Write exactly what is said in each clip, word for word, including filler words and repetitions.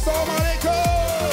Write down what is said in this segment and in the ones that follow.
Assalamualaikum.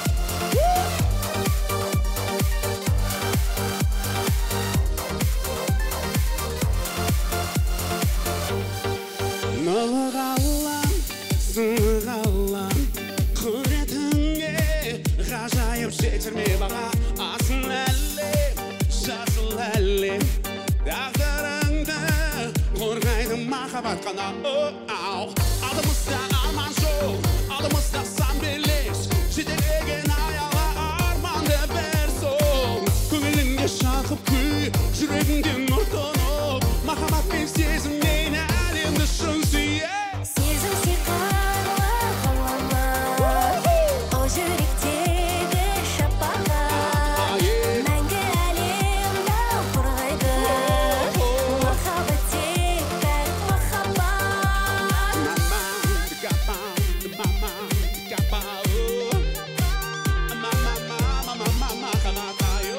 Nılık Allah'ım, sınık Allah'ım, kudretіңе ғажайып жетірме баға. Асыл әлем, жасыл әлем, тағдырыңды қорғайды махаббат қана. Алдымызда арман жоқ, алдымызда сан белес, жетелеген аяла арманды бір сол. Көңіліңде шалқып күй, жүрегіңде нұр тұнып, махаббатпен сезіммен әлемді шын сүйе. Сезім сиқырлы ғаламат, о жүректегі шапағат, мәңгі әлемді қорғайды, махаббат тек пәк махаббат. Mama, gapa, mama, gapa, oh. Mama, mama, mama, mama, kanata, yo.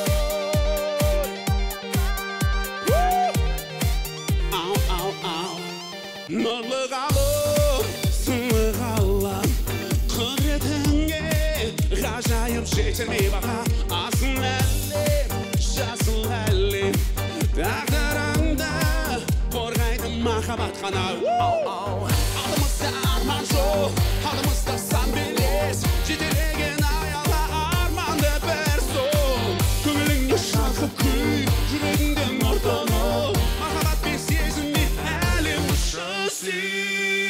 Au, au, au. Nılık Allah'ım, sınık Allah'ım, kudretіңе ғажайып жетірме баға. Асыл әлем, жасыл әлем, тағдырыңды қорғайды махаббат қана. Алдымызда арман жоқ, алдымызда сан белес, жетелеген аяла арманды бір сол. Көңіліңде шалқып күй, жүрегіңде нұр тұнып, махаббатпен сезіммен әлемді шын сүй.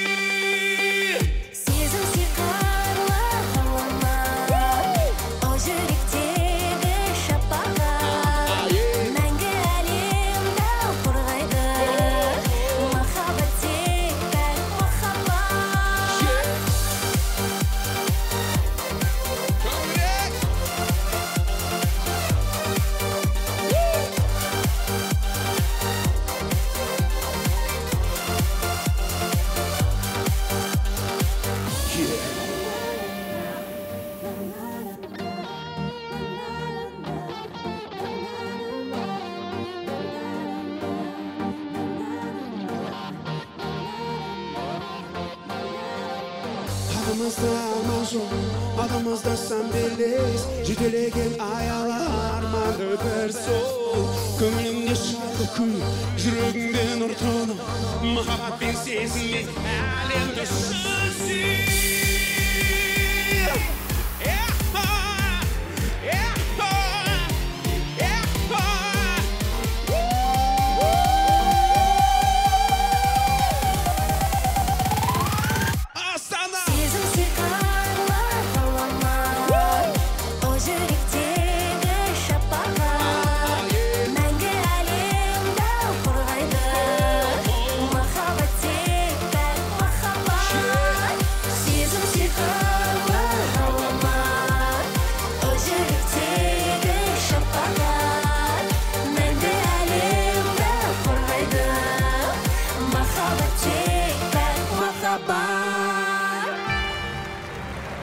Сезім сиқырлы ғаламат, о жүректегі шапағат, мәңгі әлемді қорғайды, махаббат тек пәк махаббат. Көңілек. Adımızda arman жоқ, adımızda сан белес, жетелеген аяла арманды бір сол. Көңіліңде шалқып күй, жүрегіңде нұр тұнып, махаббатпен сезіммен әлемді шын сүй.